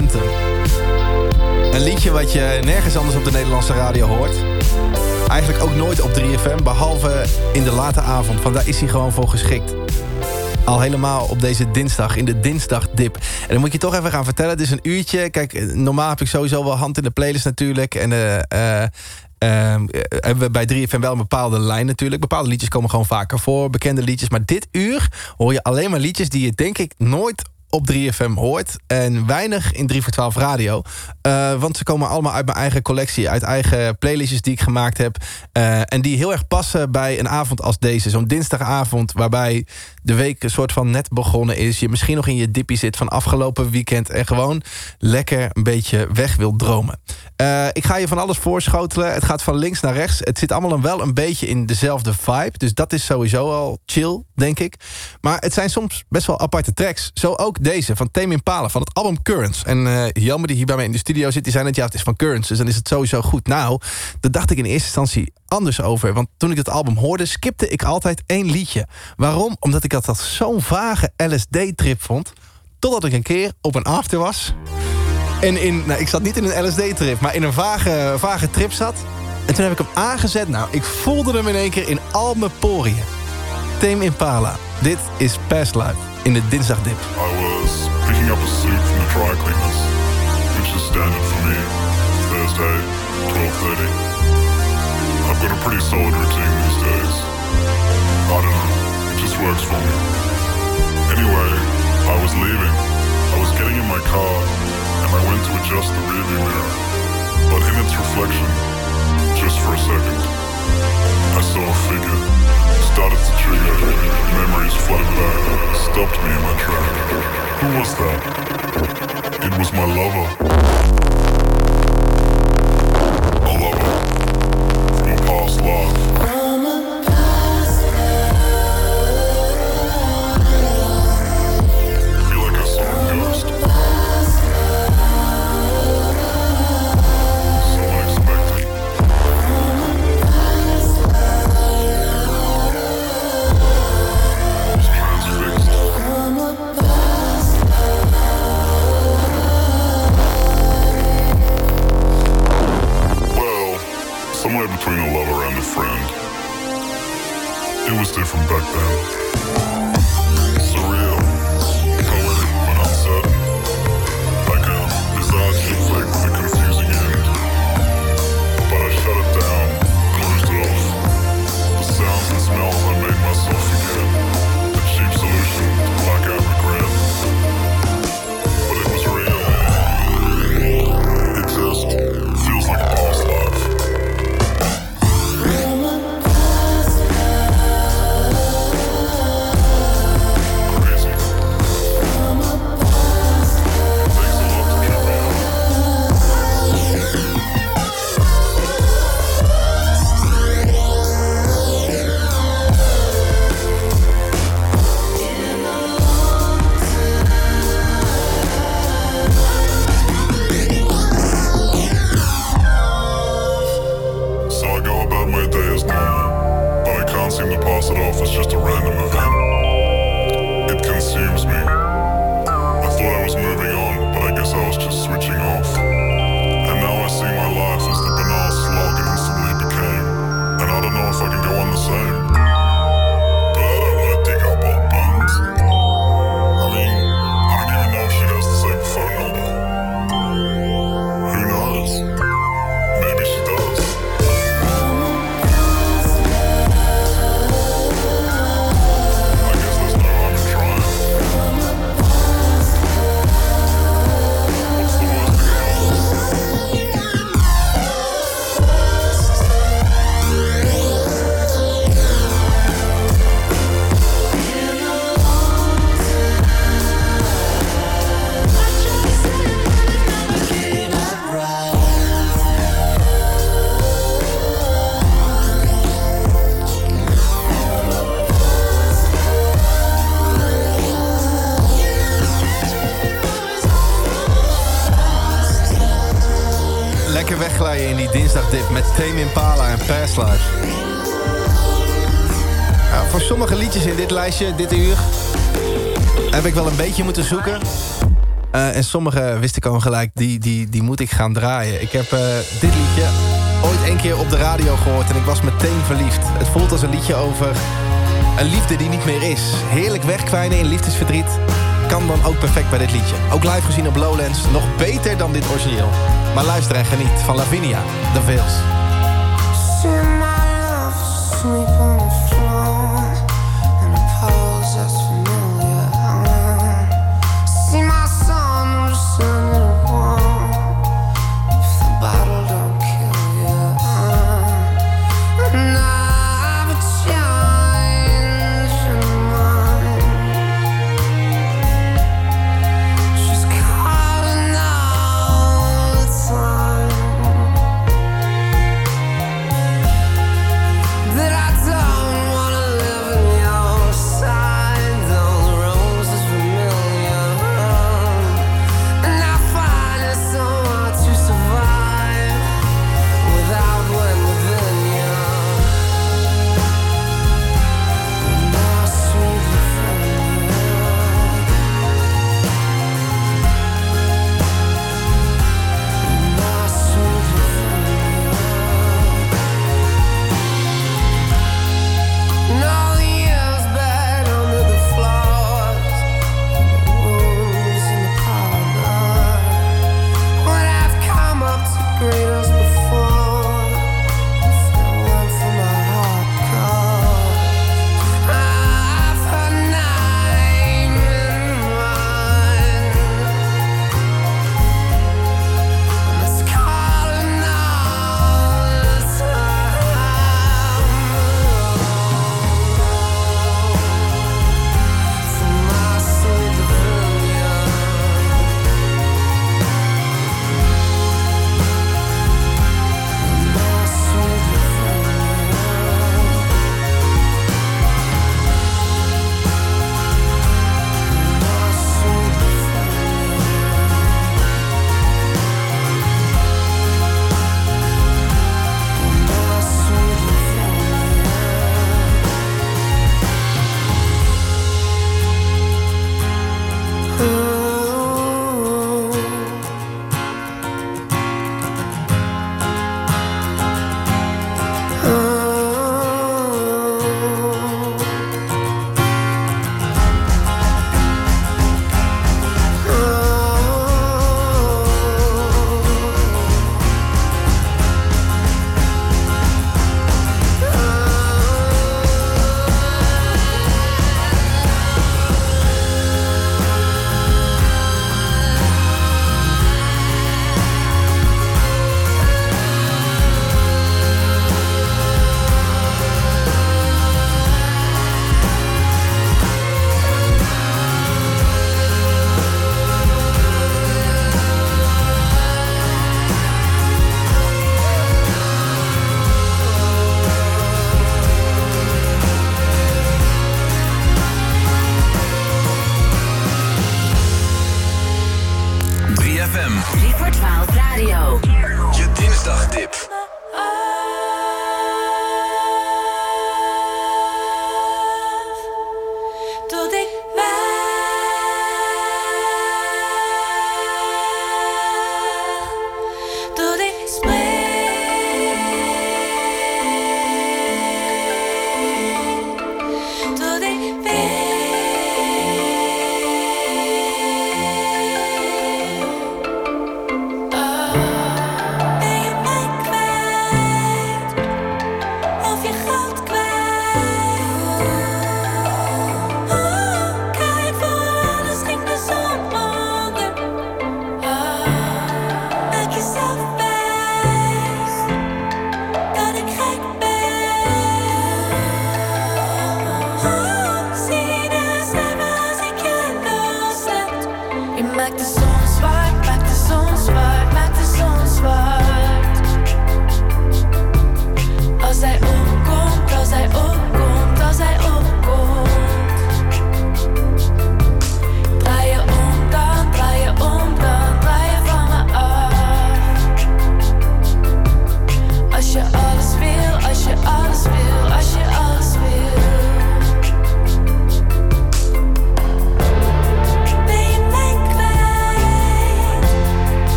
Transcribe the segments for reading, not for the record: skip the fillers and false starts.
Anthem. Een liedje wat je nergens anders op de Nederlandse radio hoort. Eigenlijk ook nooit op 3FM, behalve in de late avond. Want daar is hij gewoon voor geschikt. Al helemaal op deze dinsdag, in de dinsdagdip. En dan moet je toch even gaan vertellen, het is een uurtje. Kijk, normaal heb ik sowieso wel hand in de playlist natuurlijk. En hebben we bij 3FM wel een bepaalde lijn natuurlijk. Bepaalde liedjes komen gewoon vaker voor, bekende liedjes. Maar dit uur hoor je alleen maar liedjes die je denk ik nooit op 3FM hoort. En weinig in 3 voor 12 radio. Want ze komen allemaal uit mijn eigen collectie. Uit eigen playlistjes die ik gemaakt heb. En die heel erg passen bij een avond als deze. Zo'n dinsdagavond waarbij de week een soort van net begonnen is. Je misschien nog in je dippie zit van afgelopen weekend. En gewoon lekker een beetje weg wilt dromen. Ik ga je van alles voorschotelen. Het gaat van links naar rechts. Het zit allemaal wel een beetje in dezelfde vibe. Dus dat is sowieso al chill, denk ik. Maar het zijn soms best wel aparte tracks. Zo ook deze van Tame Impala van het album Currents. En Jelmer die hier bij mij in de studio zit, die zei net, ja, het is van Currents, dus dan is het sowieso goed. Nou, daar dacht ik in eerste instantie anders over. Want toen ik het album hoorde, skipte ik altijd 1 liedje. Waarom? Omdat ik dat zo'n vage LSD-trip vond. Totdat ik een keer op een after was. En ik zat niet in een LSD-trip, maar in een vage trip zat. En toen heb ik hem aangezet. Nou, ik voelde hem in één keer in al mijn poriën. Tame Impala. Dit is Past Life in de dinsdagdip. I was picking up a suit from the dry cleaners, which is standard for me. Thursday, 12:30. I've got a pretty solid routine these days. I don't know, it just works for me. Anyway, I was leaving. I was getting in my car, and I went to adjust the rearview mirror. But in its reflection, just for a second, I saw a figure. Started to trigger, memories flooded back, stopped me in my track. Who was that? It was my lover. A lover from a past life. I feel like I saw a ghost. So unexpected. Somewhere between a lover and a friend. It was different back then. Surreal, poetic but uncertain. Like a bizarre chick flick with a confusing end. But I shut it down, closed it off. The sounds and smells I made myself forget. A cheap solution to black out regret. But it was real. It just feels like a past life. It off as just a random event. It consumes me. I thought I was moving on, but I guess I was just switching off. And now I see my life as the banal slog it instantly became. And I don't know if I can go on the same. But I don't want to dig up old bones. I mean, I don't even know if she has the same phone number. Who knows? Maybe she does. Wegglijden in die dinsdagdip met Tame Impala en Past Life. Nou, voor sommige liedjes in dit lijstje, dit uur, heb ik wel een beetje moeten zoeken. En sommige wist ik al gelijk, die moet ik gaan draaien. Ik heb dit liedje ooit 1 keer op de radio gehoord en ik was meteen verliefd. Het voelt als een liedje over een liefde die niet meer is. Heerlijk wegkwijnen in liefdesverdriet. Kan dan ook perfect bij dit liedje. Ook live gezien op Lowlands, nog beter dan dit origineel. Maar luister en geniet van Lavinia, The Veils.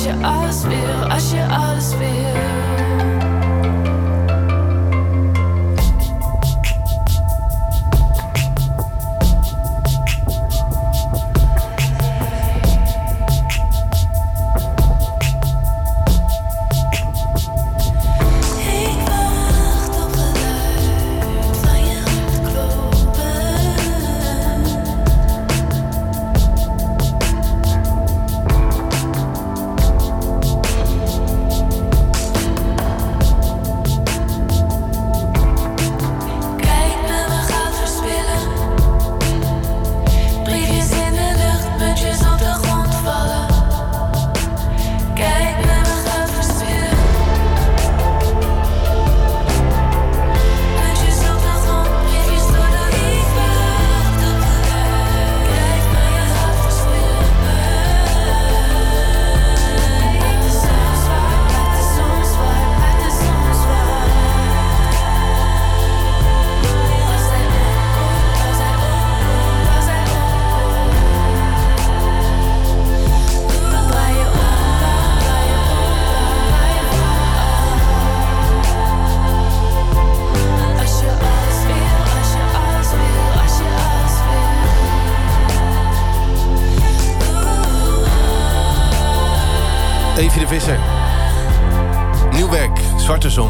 je alles wil, als je alles wil. Evie de Visser. Nieuw werk, Zwarte Zon.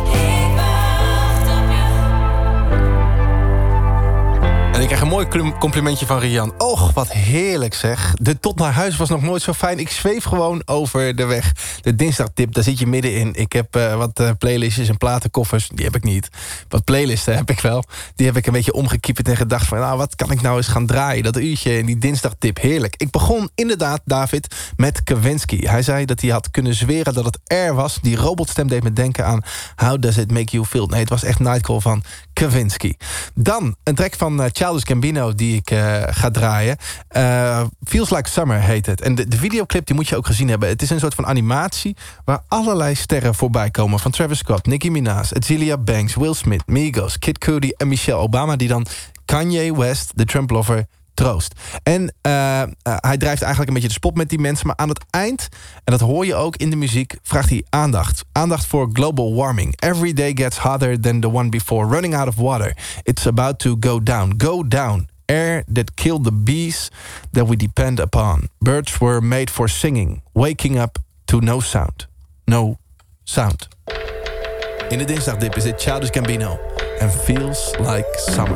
En ik krijg een mooi complimentje van Rian. Och, wat heerlijk zeg. De tot naar huis was nog nooit zo fijn. Ik zweef gewoon over de weg. De dinsdagtip, daar zit je middenin. Ik heb wat playlistjes en platenkoffers. Die heb ik niet. Wat playlisten heb ik wel. Die heb ik een beetje omgekieperd en gedacht van... nou, wat kan ik nou eens gaan draaien? Dat uurtje in die dinsdagtip, heerlijk. Ik begon inderdaad, David, met Kavinsky. Hij zei dat hij had kunnen zweren dat het R was. Die robotstem deed me denken aan How Does It Make You Feel? Nee, het was echt Nightcall van Kavinsky. Dan een track van Childish Gambino die ik ga draaien. Feels Like Summer heet het. En de videoclip die moet je ook gezien hebben. Het is een soort van animatie waar allerlei sterren voorbij komen. Van Travis Scott, Nicki Minaj, Azealia Banks, Will Smith, Migos, Kid Cudi en Michelle Obama... die dan Kanye West, de Trump lover, troost. En hij drijft eigenlijk een beetje de spot met die mensen... maar aan het eind, en dat hoor je ook in de muziek... vraagt hij aandacht. Aandacht voor global warming. Every day gets hotter than the one before. Running out of water. It's about to go down. Go down. Air that killed the bees that we depend upon. Birds were made for singing. Waking up to no sound. No sound. In de dinsdagdip is dit Childish Gambino. And Feels Like Summer.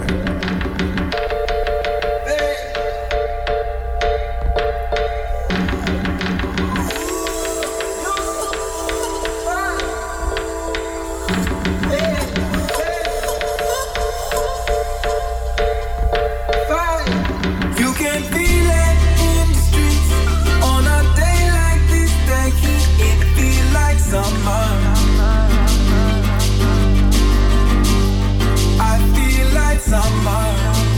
Summer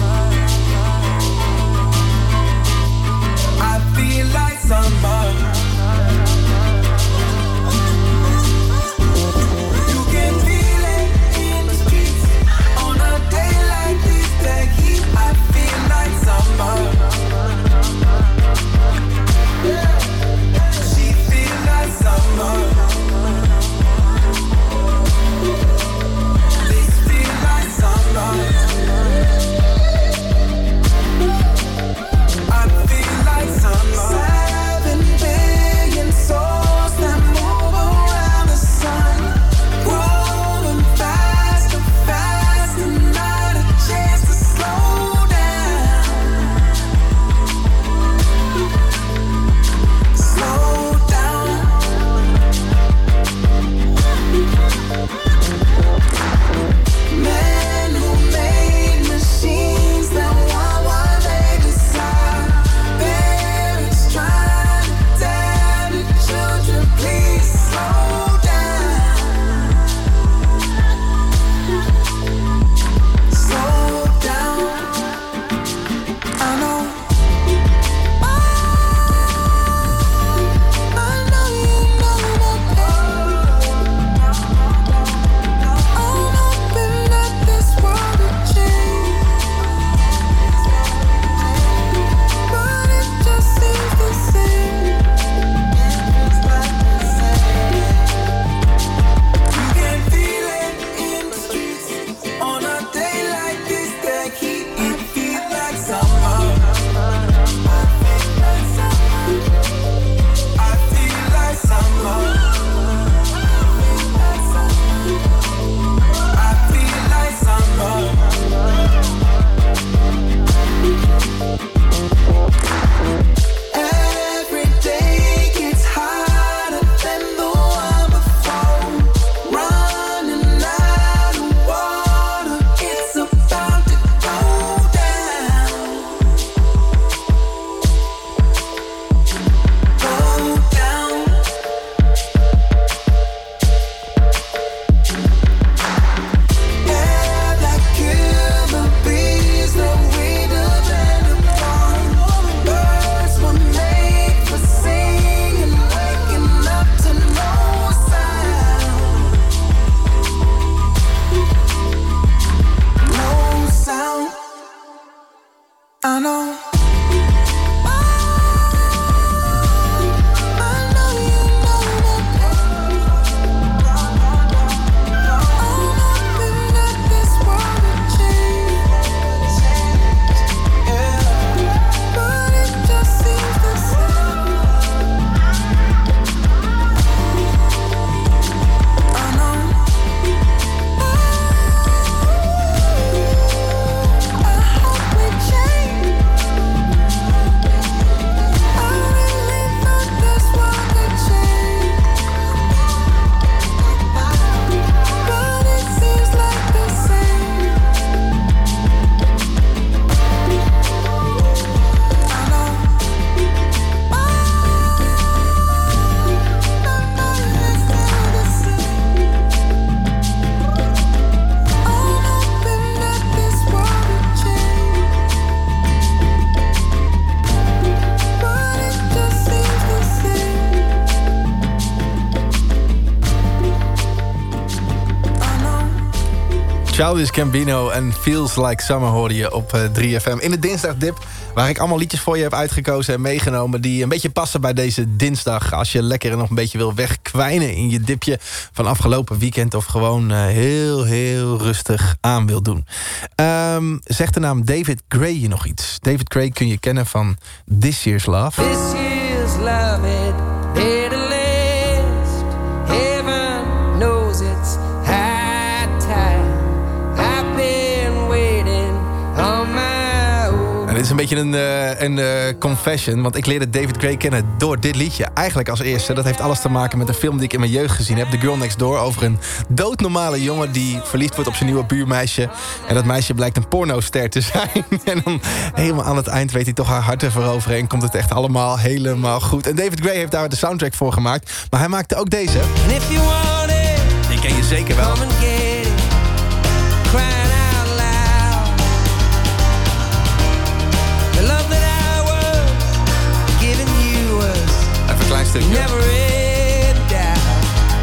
Childish Gambino en Feels Like Summer hoorde je op 3FM. In de dinsdagdip, waar ik allemaal liedjes voor je heb uitgekozen en meegenomen die een beetje passen bij deze dinsdag. Als je lekker nog een beetje wil wegkwijnen in je dipje van afgelopen weekend of gewoon heel rustig aan wil doen. Zegt de naam David Gray je nog iets? David Gray kun je kennen van This Year's Love. This year's love it made a list. Heaven knows it's high time. I've been waiting on my own. En dit is een beetje een confession, want ik leerde David Gray kennen door dit liedje. Eigenlijk als eerste. Dat heeft alles te maken met een film die ik in mijn jeugd gezien heb. The Girl Next Door, over een doodnormale jongen die verliefd wordt op zijn nieuwe buurmeisje. En dat meisje blijkt een pornoster te zijn. En dan helemaal aan het eind weet hij toch haar hart te veroveren. En komt het echt allemaal helemaal goed. En David Gray heeft daar de soundtrack voor gemaakt. Maar hij maakte ook deze. And if you want it, Die ken je zeker wel. come and get it. Crying out loud. The love that I was giving you was Even een klein stukje. never in doubt.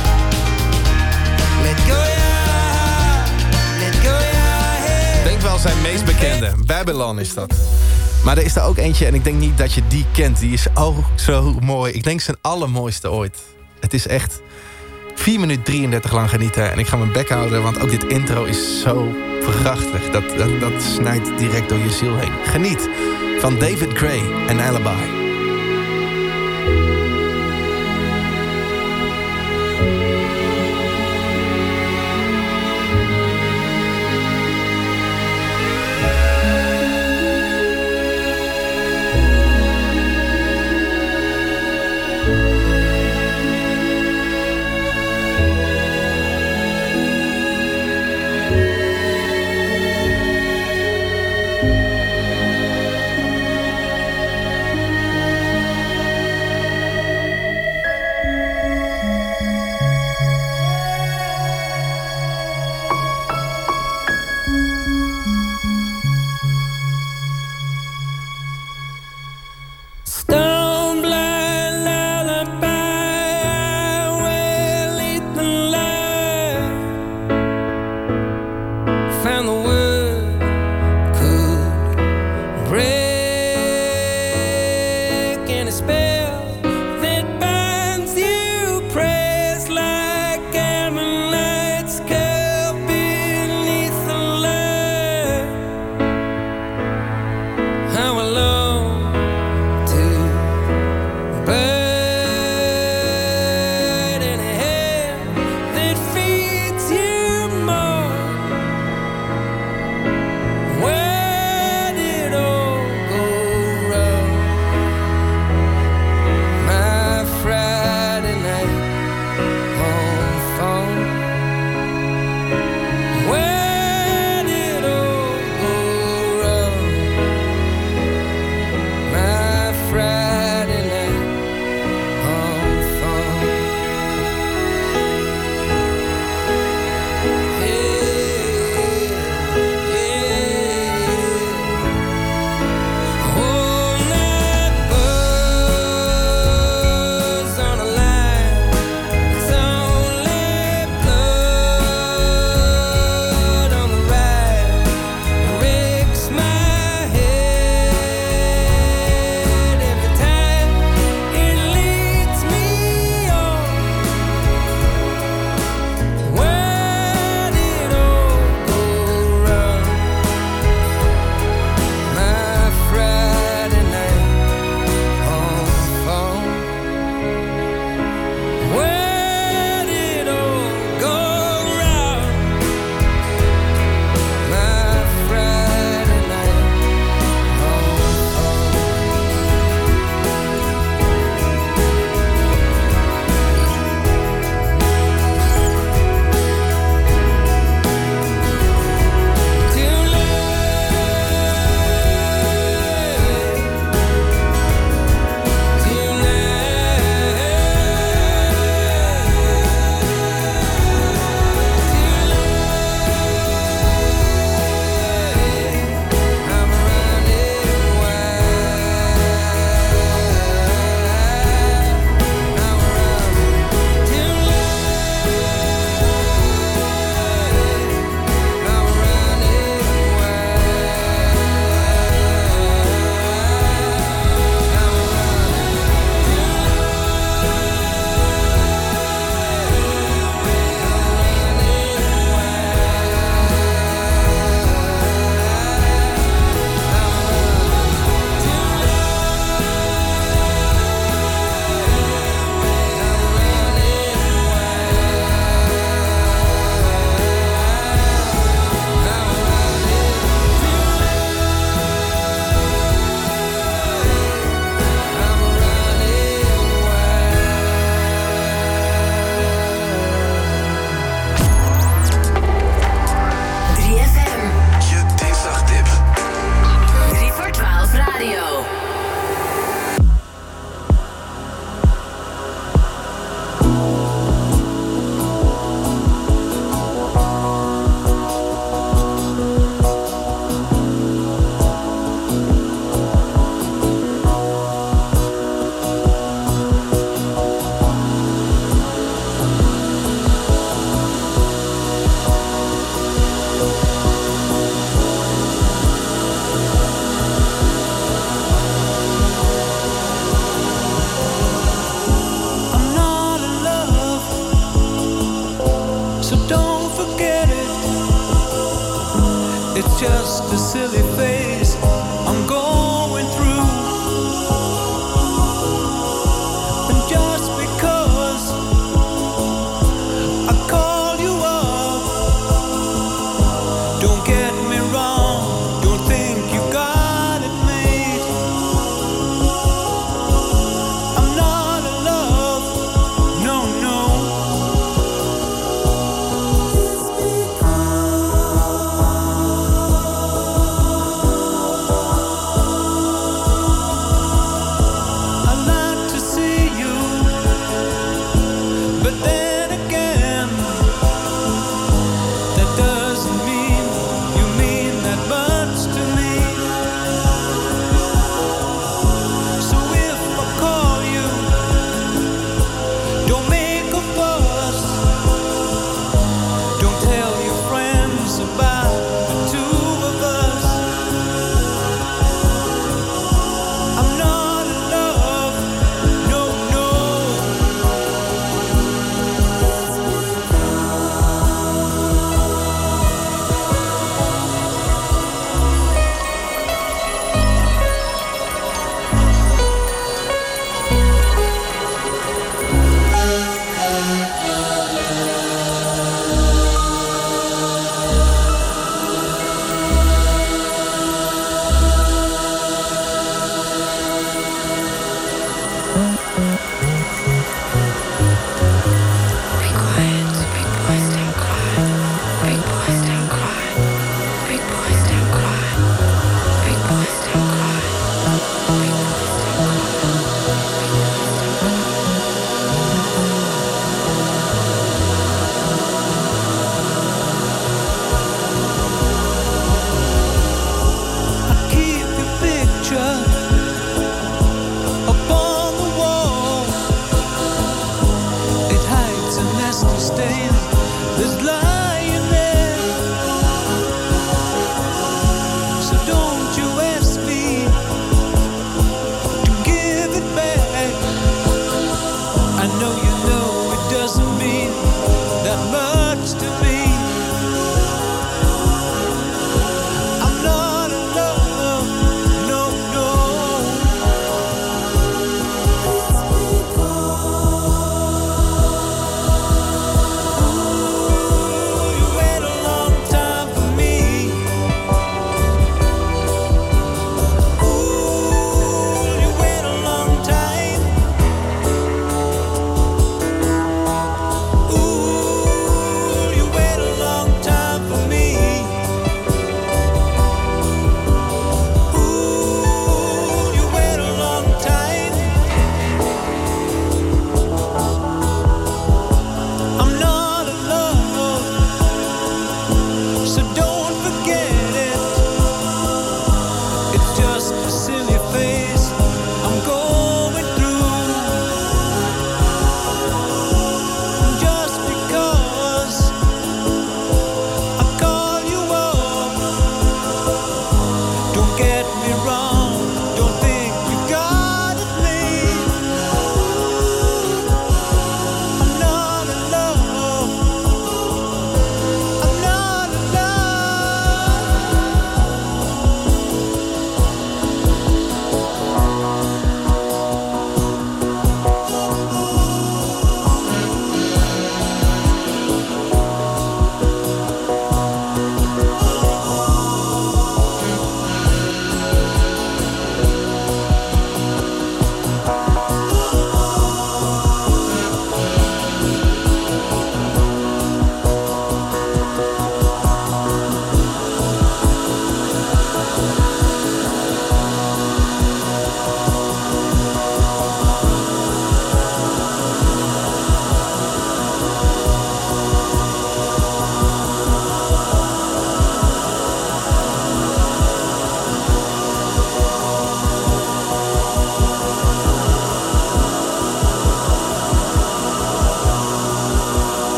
Let go your heart, let go your head. Ik denk wel zijn meest bekende. Babylon is dat. Maar er is er ook eentje en ik denk niet dat je die kent. Die is zo mooi. Ik denk zijn allermooiste ooit. Het is echt 4 minuten 33 lang genieten. En ik ga mijn bek houden, want ook dit intro is zo prachtig. Dat snijdt direct door je ziel heen. Geniet van David Gray en Alibi.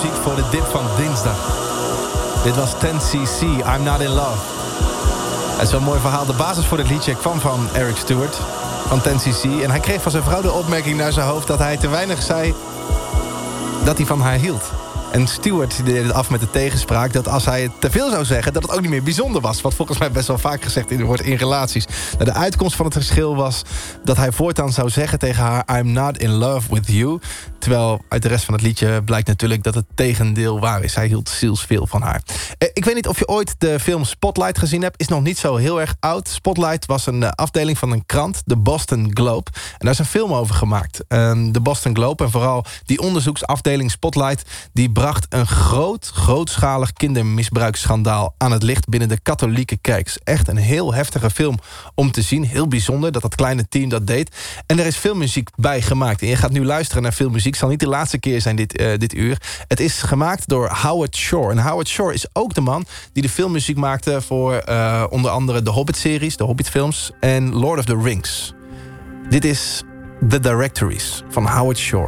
filmmuziek voor de dip van dinsdag. Dit was 10cc, I'm Not In Love. Het is wel een mooi verhaal. De basis voor dit liedje kwam van Eric Stewart, van 10cc. En hij kreeg van zijn vrouw de opmerking naar zijn hoofd dat hij te weinig zei dat hij van haar hield. En Stewart deed het af met de tegenspraak dat als hij het te veel zou zeggen, dat het ook niet meer bijzonder was. Wat volgens mij best wel vaak gezegd wordt in relaties. Nou, de uitkomst van het verschil was dat hij voortaan zou zeggen tegen haar, I'm not in love with you. Terwijl uit de rest van het liedje blijkt natuurlijk dat het tegendeel waar is. Hij hield zielsveel van haar. Ik weet niet of je ooit de film Spotlight gezien hebt. Is nog niet zo heel erg oud. Spotlight was een afdeling van een krant, de Boston Globe. En daar is een film over gemaakt. De Boston Globe en vooral die onderzoeksafdeling Spotlight, die bracht een grootschalig kindermisbruiksschandaal aan het licht binnen de katholieke kerk. Echt een heel heftige film om te zien. Heel bijzonder dat dat kleine team dat deed. En er is filmmuziek bij gemaakt. En je gaat nu luisteren naar filmmuziek. Het zal niet de laatste keer zijn dit uur. Het is gemaakt door Howard Shore. En Howard Shore is ook de man die de filmmuziek maakte voor onder andere de Hobbit-series, de Hobbit-films en Lord of the Rings. Dit is The Directories van Howard Shore.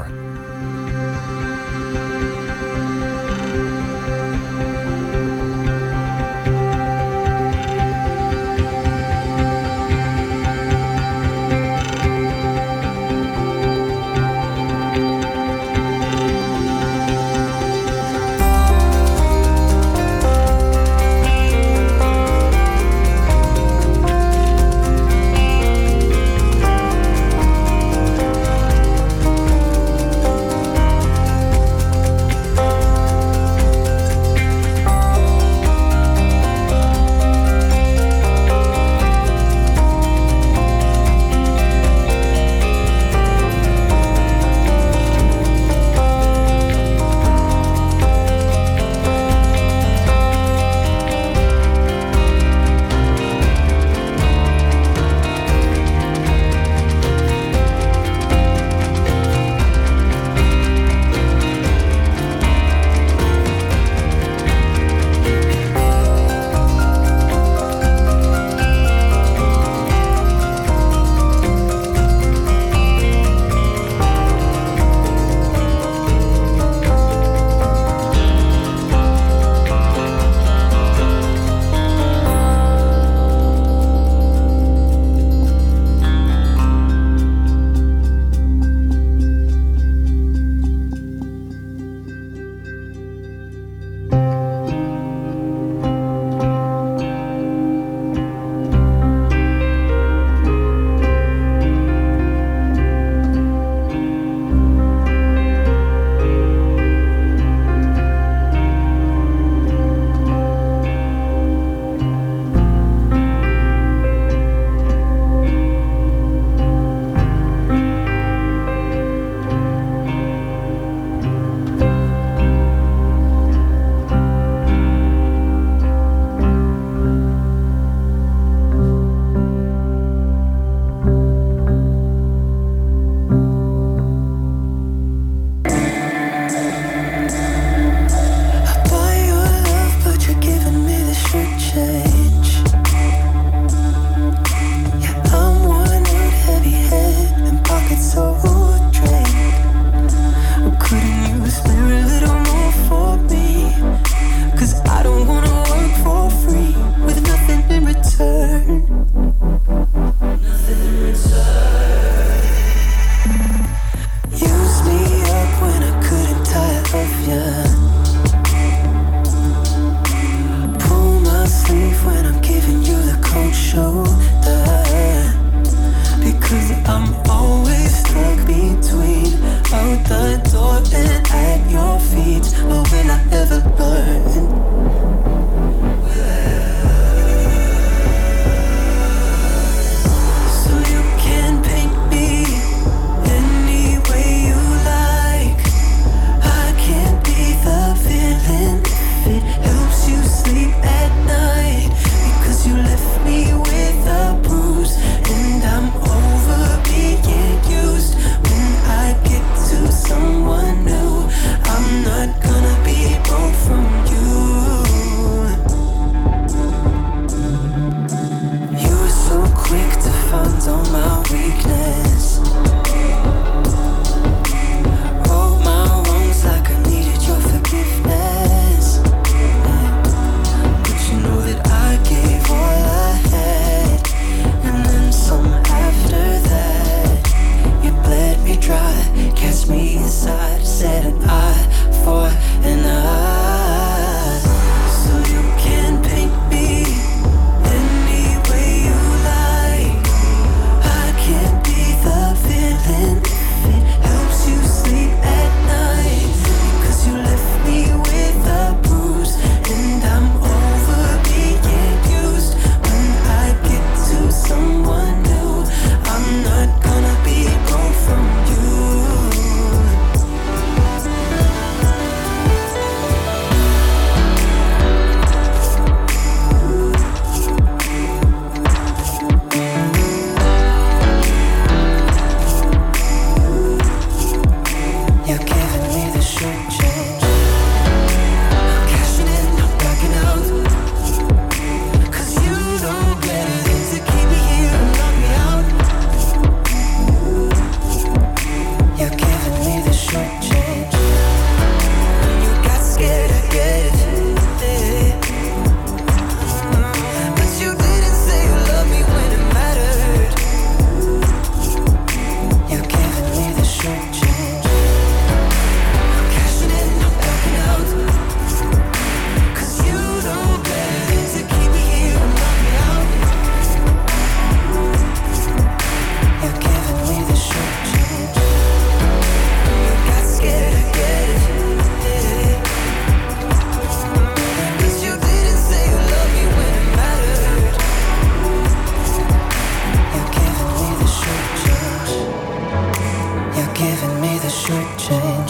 short change.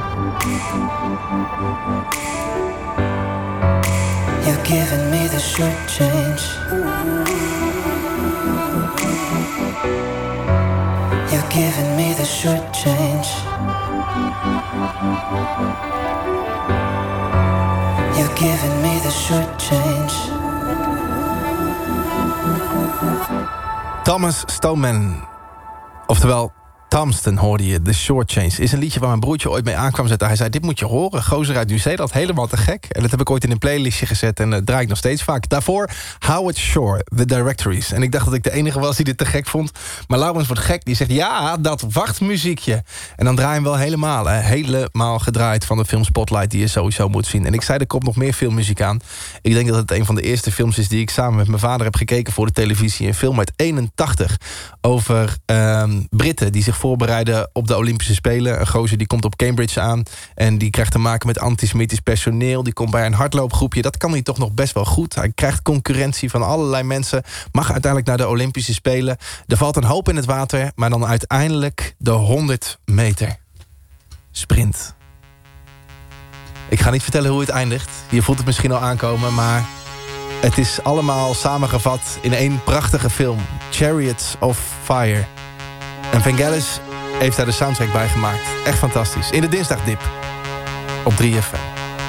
You're giving me the short change. You're giving me the short change. You're giving me the short change. Thomas Stoneman, oftewel Thompson hoorde je, The Short Change. Is een liedje waar mijn broertje ooit mee aankwam zetten. Hij zei, dit moet je horen. Gozer uit Nieuw-Zeeland, helemaal te gek. En dat heb ik ooit in een playlistje gezet en dat draai ik nog steeds vaak. Daarvoor Howard Shore, The Directories. En ik dacht dat ik de enige was die dit te gek vond. Maar Laurens wordt gek, die zegt, ja, dat wachtmuziekje. En dan draai je hem wel helemaal. Hè. Helemaal gedraaid van de film Spotlight die je sowieso moet zien. En ik zei, er komt nog meer filmmuziek aan. Ik denk dat het een van de eerste films is die ik samen met mijn vader heb gekeken voor de televisie. Een film uit 81 over Britten die zich voorbereiden op de Olympische Spelen. Een gozer die komt op Cambridge aan en die krijgt te maken met antisemitisch personeel. Die komt bij een hardloopgroepje. Dat kan hij toch nog best wel goed. Hij krijgt concurrentie van allerlei mensen. Mag uiteindelijk naar de Olympische Spelen. Er valt een hoop in het water, maar dan uiteindelijk de 100 meter sprint. Ik ga niet vertellen hoe het eindigt. Je voelt het misschien al aankomen, maar het is allemaal samengevat in één prachtige film. Chariots of Fire. En Vangelis heeft daar de soundtrack bij gemaakt. Echt fantastisch. In de Dinsdagdip op 3FM.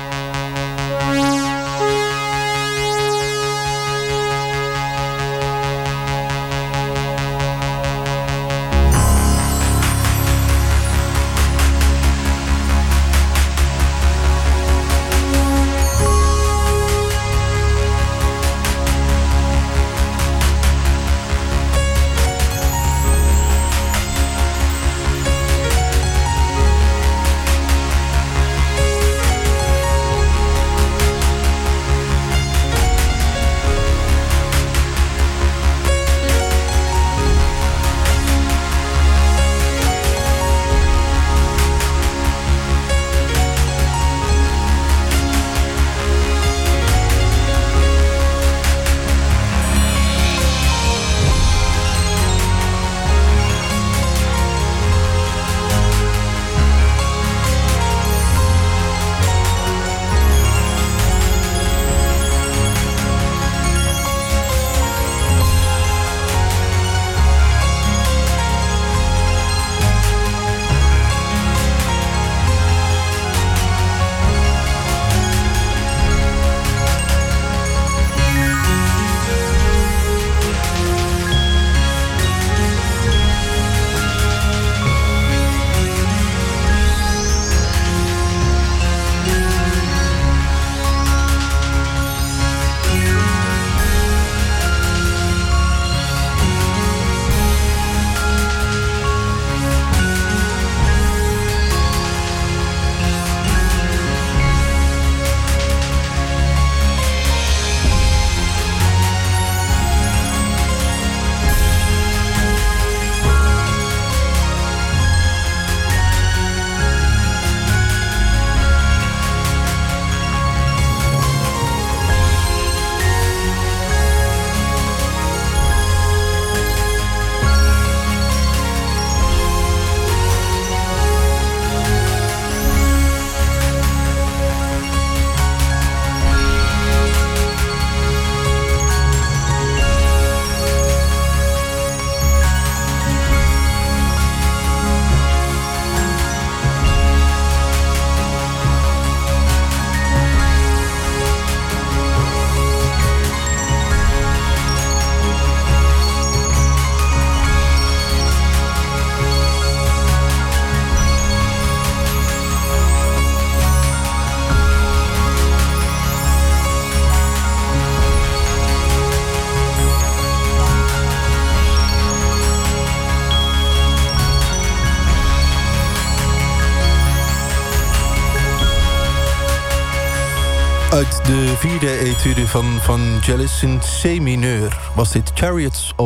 Uit de vierde etude van Vangelis in C mineur was dit Chariots of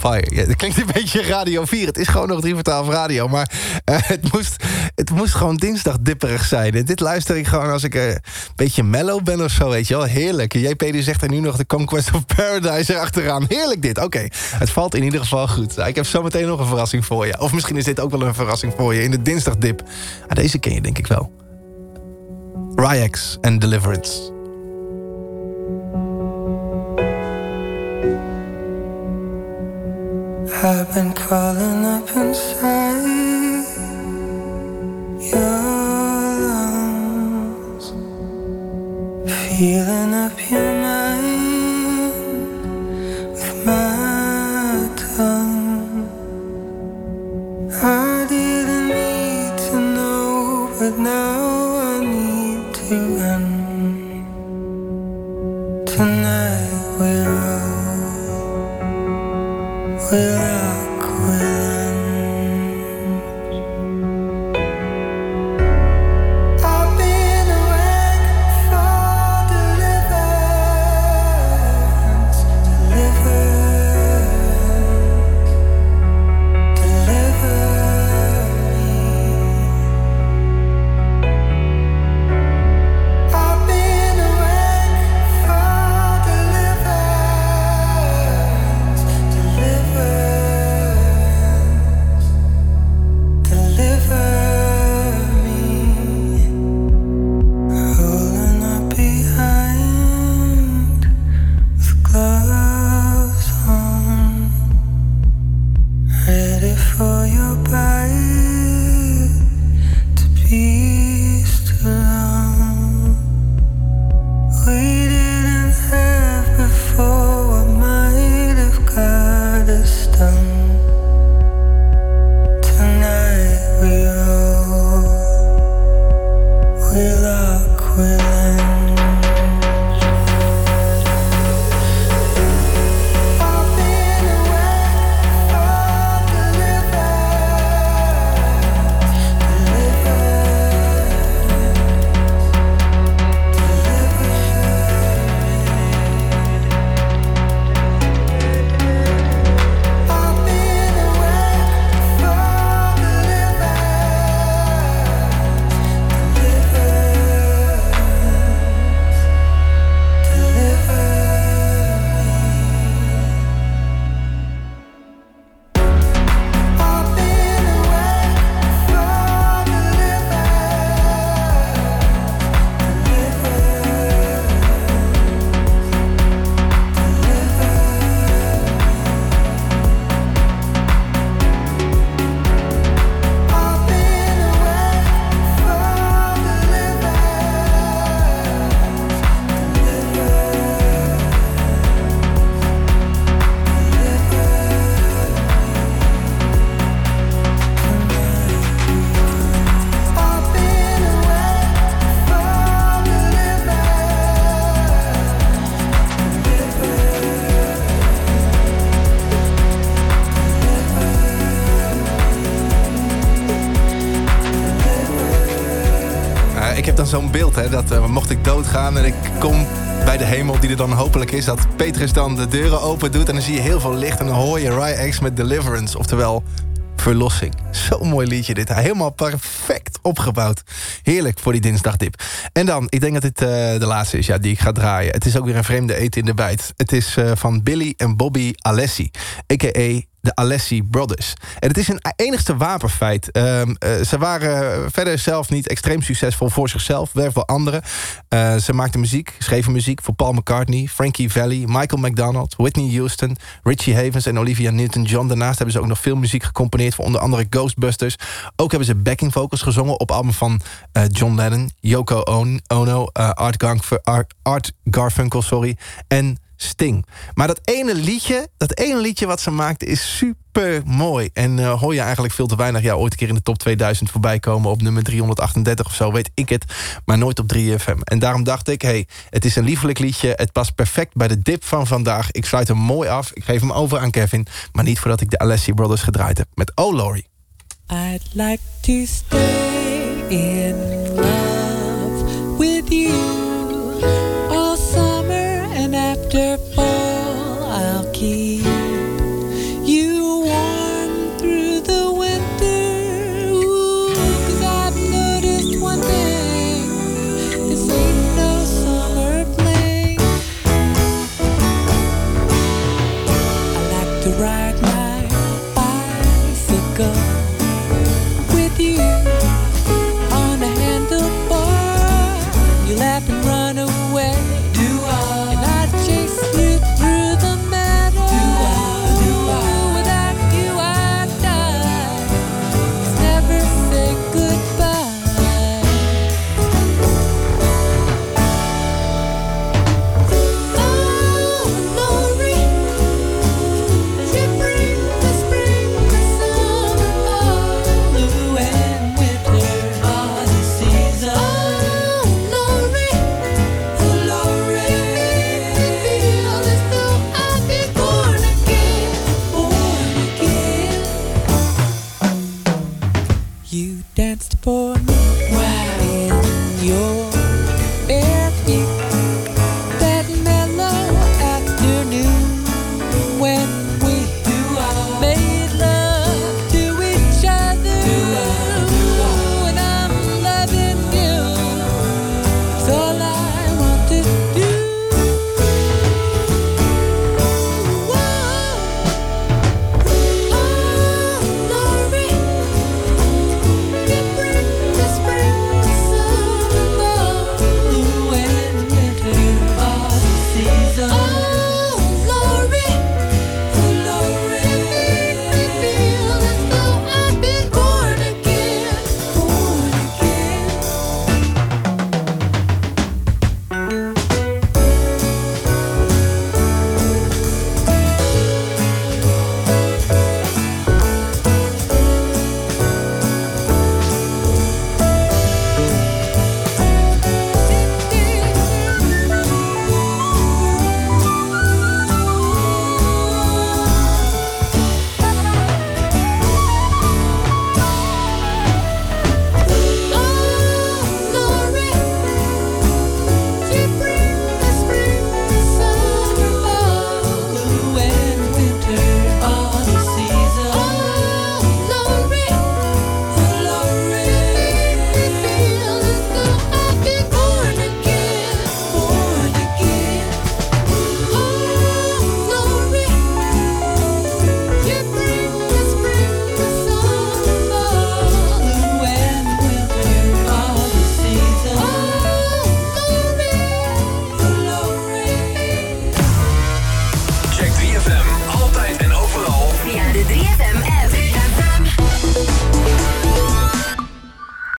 Fire. Ja, het klinkt een beetje Radio 4. Het is gewoon nog 3 voor 12 radio. Maar het moest gewoon dinsdag dipperig zijn. En dit luister ik gewoon als ik een beetje mellow ben of zo, weet je wel. Heerlijk. JP die zegt er nu nog de Conquest of Paradise erachteraan. Heerlijk dit. Oké, het valt in ieder geval goed. Ik heb zo meteen nog een verrassing voor je. Of misschien is dit ook wel een verrassing voor je in de dinsdagdip. Deze ken je denk ik wel. Ryax en Deliverance. I've been crawling up inside your lungs, feeling up your mind with my tongue. I didn't need to know, but now I need to run. Tonight we'll Zo'n beeld, hè, dat mocht ik doodgaan en ik kom bij de hemel die er dan hopelijk is, dat Petrus dan de deuren open doet en dan zie je heel veel licht en dan hoor je Ryax met Deliverance, oftewel verlossing. Zo'n mooi liedje dit. Helemaal perfect opgebouwd. Heerlijk voor die dinsdagdip. En dan, ik denk dat dit de laatste is die ik ga draaien. Het is ook weer een vreemde eten in de bijt. Het is van Billy en Bobby Alessi, a.k.a. de Alessi Brothers. En het is een enigste wapenfeit. Ze waren verder zelf niet extreem succesvol voor zichzelf. Wel voor anderen. Ze maakten muziek, schreven muziek voor Paul McCartney, Frankie Valli, Michael McDonald, Whitney Houston, Richie Havens en Olivia Newton-John. Daarnaast hebben ze ook nog veel muziek gecomponeerd voor onder andere Ghostbusters. Ook hebben ze backing vocals gezongen op album van John Lennon, Yoko Ono, Art Garfunkel, en Sting. Maar dat ene liedje wat ze maakte is super mooi. En hoor je eigenlijk veel te weinig ooit een keer in de top 2000 voorbij komen op nummer 338 of zo, weet ik het. Maar nooit op 3FM. En daarom dacht ik, het is een liefelijk liedje. Het past perfect bij de dip van vandaag. Ik sluit hem mooi af. Ik geef hem over aan Kevin. Maar niet voordat ik de Alessi Brothers gedraaid heb. Met Oh Laurie. I'd like to stay in love with you all summer and after fall I'll keep you You danced for me in your